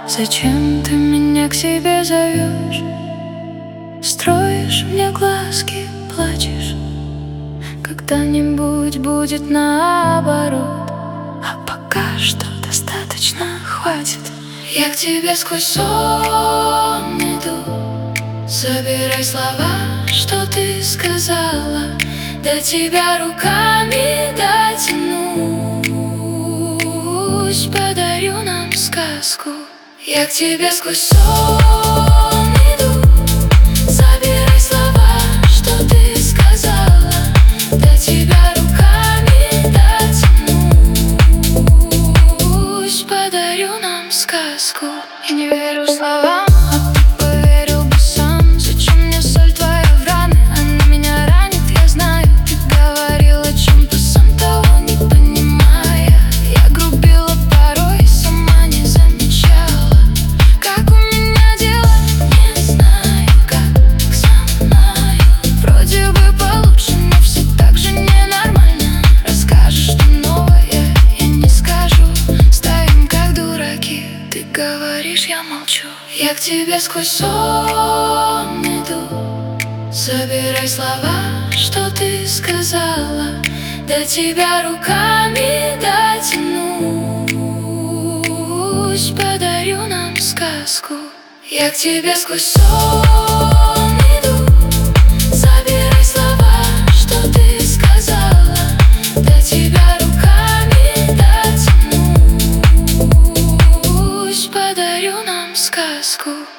Зачем ты меня к себе зовешь? Строишь мне глазки, плачешь. Когда-нибудь будет наоборот, а пока что достаточно, хватит. Я к тебе сквозь сон иду, собирай слова, что ты сказала. До тебя руками дотянусь, подарю нам сказку. Я к тебе сквозь сон иду, собирай слова, что ты сказала. До тебя руками дотянусь, подарю нам сказку. Я не верю словам, а ты поверил бы сам. Зачем мне соль твоя в раны? Она меня ранит, я знаю. Ты говорил о чем-то, сам того не понимая. Я грубила порой, сама не замечала. Как у меня дела, не знаю, как со мной. Вроде бы получше, но все так же ненормально. Расскажешь, что новое, я не скажу. Стоим как дураки, ты говоришь, я молчу. Я к тебе сквозь сон иду, собирай слова, что ты сказала. До тебя руками дотянусь, подарю нам сказку. Я к тебе сквозь сон иду, собирай слова, что ты сказала. До тебя руками дотянусь, подарю нам сказку.